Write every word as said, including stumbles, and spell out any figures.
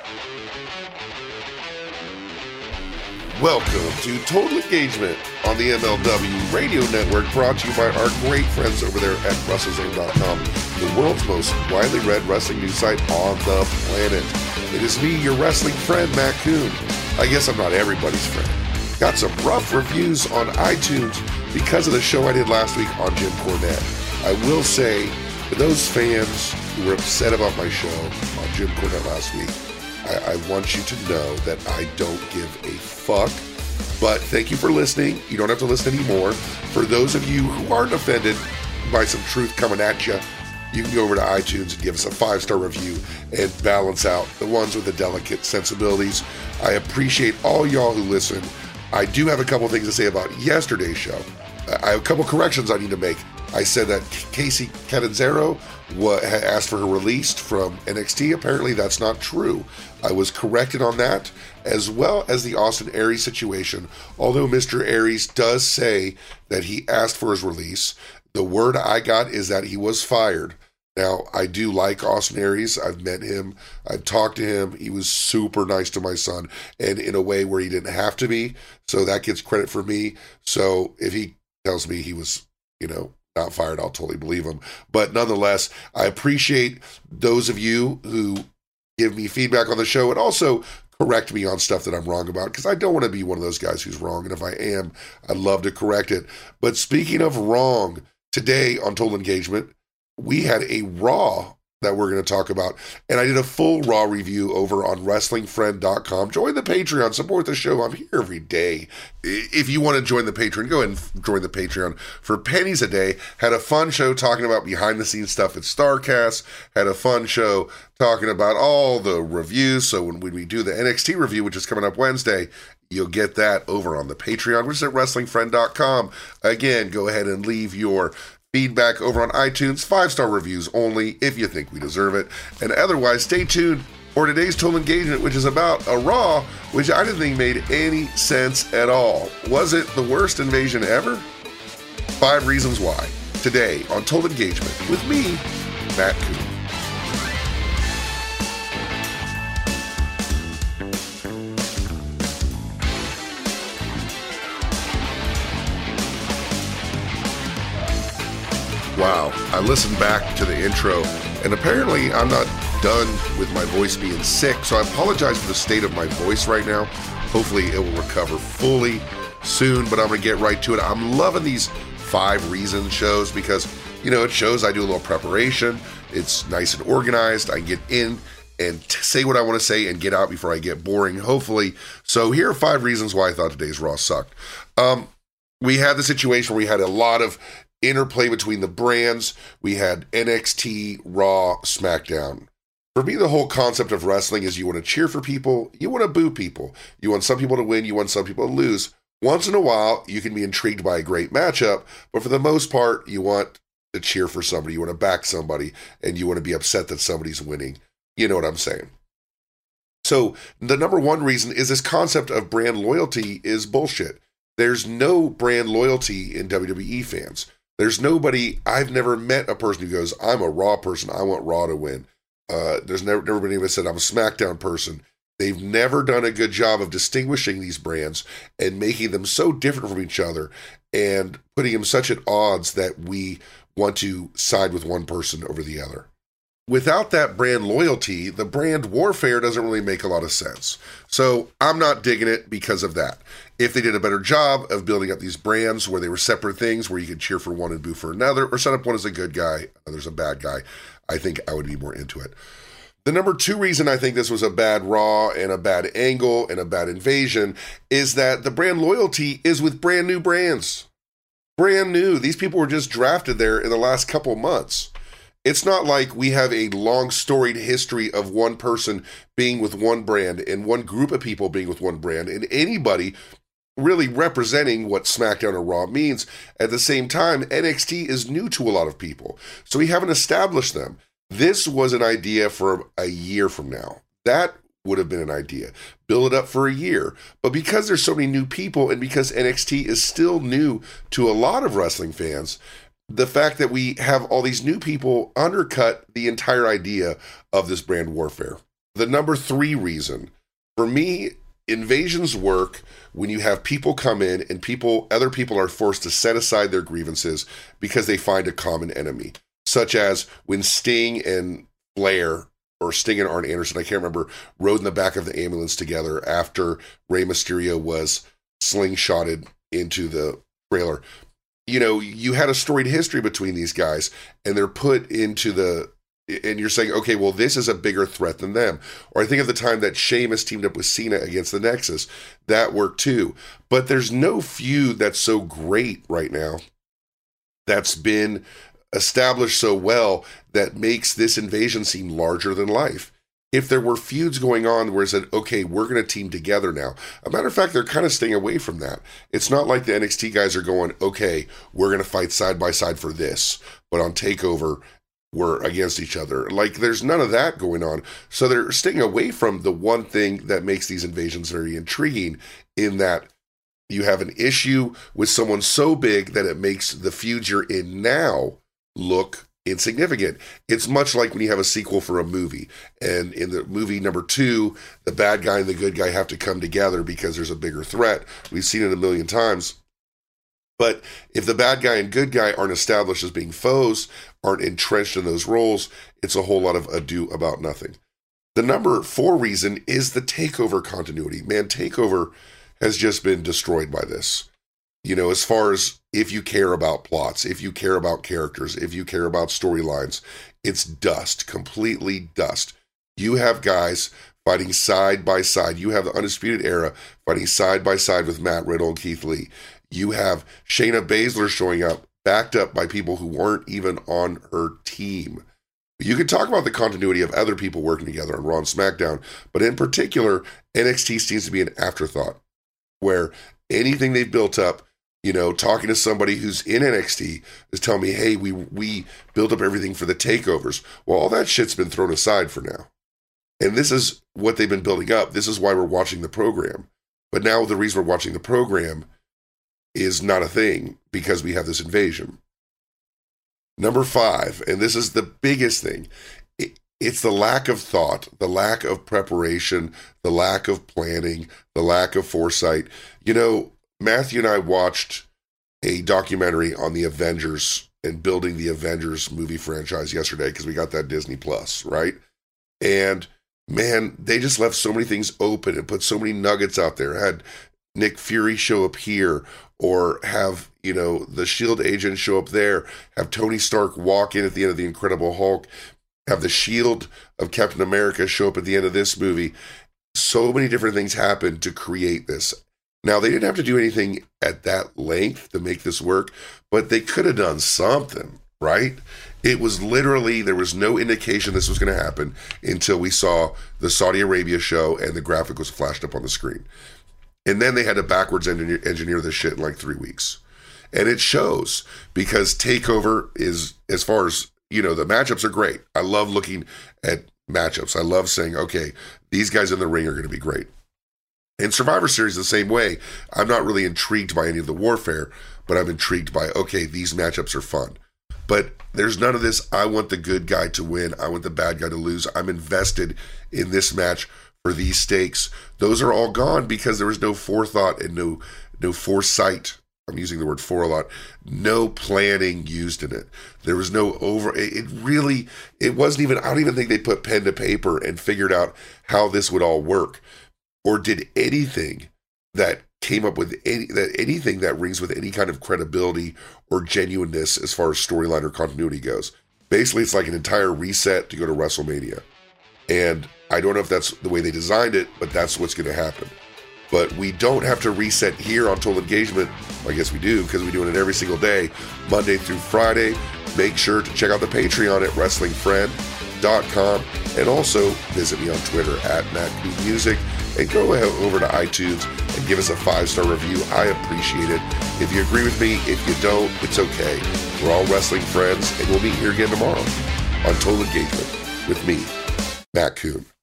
Welcome to Total Engagement on the M L W Radio Network, brought to you by our great friends over there at WrestleZone dot com, the world's most widely read wrestling news site on the planet. It is me, your wrestling friend, Matt Coon. I guess I'm not everybody's friend. Got some rough reviews on iTunes because of the show I did last week on Jim Cornette. I will say, for those fans who were upset about my show on Jim Cornette last week, I, I want you to know that I don't give a fuck, but thank you for listening. You don't have to listen anymore. For those of you who aren't offended by some truth coming at you, you can go over to iTunes and give us a five-star review and balance out the ones with the delicate sensibilities. I appreciate all y'all who listen. I do have a couple things to say about yesterday's show. I have a couple corrections I need to make. I said that Casey Catanzaro wa- had asked for her released from N X T. Apparently that's not true. I was corrected on that, as well as the Austin Aries situation. Although Mister Aries does say that he asked for his release, the word I got is that he was fired. Now, I do like Austin Aries. I've met him. I've talked to him. He was super nice to my son, and in a way where he didn't have to be. So that gets credit for me. So if he tells me he was, you know, not fired, I'll totally believe him. But nonetheless, I appreciate those of you who give me feedback on the show and also correct me on stuff that I'm wrong about, because I don't want to be one of those guys who's wrong. And if I am, I'd love to correct it. But speaking of wrong, today on Total Engagement, we had a Raw that we're going to talk about. And I did a full Raw review over on Wrestling Friend dot com. Join the Patreon. Support the show. I'm here every day. If you want to join the Patreon, go ahead and join the Patreon for pennies a day. Had a fun show talking about behind-the-scenes stuff at StarCast. Had a fun show talking about all the reviews. So when we do the N X T review, which is coming up Wednesday, you'll get that over on the Patreon, which is at Wrestling Friend dot com. Again, go ahead and leave your feedback over on iTunes, five-star reviews only if you think we deserve it. And otherwise, stay tuned for today's Total Engagement, which is about a Raw, which I didn't think made any sense at all. Was it the worst invasion ever? Five reasons why. Today on Total Engagement with me, Matt Coon. Wow, I listened back to the intro, and apparently I'm not done with my voice being sick, so I apologize for the state of my voice right now. Hopefully it will recover fully soon, but I'm going to get right to it. I'm loving these five reasons shows because, you know, it shows I do a little preparation. It's nice and organized. I get in and t- say what I want to say and get out before I get boring, hopefully. So here are five reasons why I thought today's Raw sucked. Um, we had the situation where we had a lot of interplay between the brands. We had N X T, Raw, SmackDown. For me, the whole concept of wrestling is you want to cheer for people, you want to boo people. You want some people to win, you want some people to lose. Once in a while, you can be intrigued by a great matchup, but for the most part, you want to cheer for somebody, you want to back somebody, and you want to be upset that somebody's winning. You know what I'm saying? So the number one reason is this concept of brand loyalty is bullshit. There's no brand loyalty in W W E fans. There's nobody, I've never met a person who goes, I'm a Raw person, I want Raw to win. Uh, there's never, never been anyone who said, I'm a SmackDown person. They've never done a good job of distinguishing these brands and making them so different from each other and putting them such at odds that we want to side with one person over the other. Without that brand loyalty, the brand warfare doesn't really make a lot of sense. So I'm not digging it because of that. If they did a better job of building up these brands where they were separate things, where you could cheer for one and boo for another, or set up one as a good guy, others a bad guy, I think I would be more into it. The number two reason I think this was a bad Raw and a bad angle and a bad invasion is that the brand loyalty is with brand new brands. Brand new. These people were just drafted there in the last couple months. It's not like we have a long storied history of one person being with one brand and one group of people being with one brand and anybody really representing what SmackDown or Raw means. At the same time, N X T is new to a lot of people, so we haven't established them. This was an idea for a year from now. That would have been an idea. Build it up for a year. But because there's so many new people and because N X T is still new to a lot of wrestling fans, the fact that we have all these new people undercut the entire idea of this brand warfare. the number three reason, for me, invasions work when you have people come in and people, other people are forced to set aside their grievances because they find a common enemy, such as when Sting and Flair, or Sting and Arn Anderson, I can't remember, rode in the back of the ambulance together after Rey Mysterio was slingshotted into the trailer. You know, you had a storied history between these guys, and they're put into the, and you're saying, okay, well, this is a bigger threat than them. Or I think of the time that Sheamus teamed up with Cena against the Nexus. That worked too. But there's no feud that's so great right now that's been established so well that makes this invasion seem larger than life. If there were feuds going on where it said, okay, we're going to team together now. A matter of fact, they're kind of staying away from that. It's not like the N X T guys are going, okay, we're going to fight side by side for this, but on TakeOver, we're against each other. Like, there's none of that going on. So they're staying away from the one thing that makes these invasions very intriguing, in that you have an issue with someone so big that it makes the feud you're in now look insignificant. It's much like when you have a sequel for a movie, and in the movie number two, the bad guy and the good guy have to come together because there's a bigger threat. We've seen it a million times. But if the bad guy and good guy aren't established as being foes, aren't entrenched in those roles, it's a whole lot of ado about nothing. The number four reason is the TakeOver continuity. Man, TakeOver has just been destroyed by this. You know, as far as if you care about plots, if you care about characters, if you care about storylines, it's dust, completely dust. You have guys fighting side by side. You have the Undisputed Era fighting side by side with Matt Riddle and Keith Lee. You have Shayna Baszler showing up, backed up by people who weren't even on her team. You could talk about the continuity of other people working together on Raw and SmackDown, but in particular, N X T seems to be an afterthought, where anything they've built up, you know, talking to somebody who's in N X T is telling me, hey, we we built up everything for the takeovers. Well, all that shit's been thrown aside for now. And this is what they've been building up. This is why we're watching the program. But now the reason we're watching the program is not a thing, because we have this invasion. Number five, and this is the biggest thing, it, it's the lack of thought, the lack of preparation, the lack of planning, the lack of foresight. You know, Matthew and I watched a documentary on the Avengers and building the Avengers movie franchise yesterday, because we got that Disney Plus, right? And man, they just left so many things open and put so many nuggets out there. Had Nick Fury show up here, or have, you know, the SHIELD agent show up there, have Tony Stark walk in at the end of The Incredible Hulk, have the SHIELD of Captain America show up at the end of this movie. So many different things happened to create this. Now, they didn't have to do anything at that length to make this work, but they could have done something, right? It was literally, there was no indication this was going to happen until we saw the Saudi Arabia show and the graphic was flashed up on the screen. And then they had to backwards engineer, engineer this shit in like three weeks. And it shows, because TakeOver is, as far as, you know, the matchups are great. I love looking at matchups. I love saying, okay, these guys in the ring are going to be great. And Survivor Series the same way. I'm not really intrigued by any of the warfare, but I'm intrigued by, okay, these matchups are fun. But there's none of this, I want the good guy to win, I want the bad guy to lose. I'm invested in this match for these stakes. Those are all gone because there was no forethought and no no foresight. I'm using the word for a lot. No planning used in it. There was no over, it really, it wasn't even, I don't even think they put pen to paper and figured out how this would all work, or did anything that came up with any, that anything that rings with any kind of credibility or genuineness as far as storyline or continuity goes. Basically, it's like an entire reset to go to WrestleMania. And I don't know if that's the way they designed it, but that's what's going to happen. But we don't have to reset here on Total Engagement. I guess we do, because we're doing it every single day, Monday through Friday. Make sure to check out the Patreon at wrestling friend dot com, and also visit me on Twitter at MattCoonMusic, and go over to iTunes and give us a five-star review. I appreciate it. If you agree with me, if you don't, it's okay. We're all wrestling friends, and we'll meet here again tomorrow on Total Engagement with me, Matt Coon.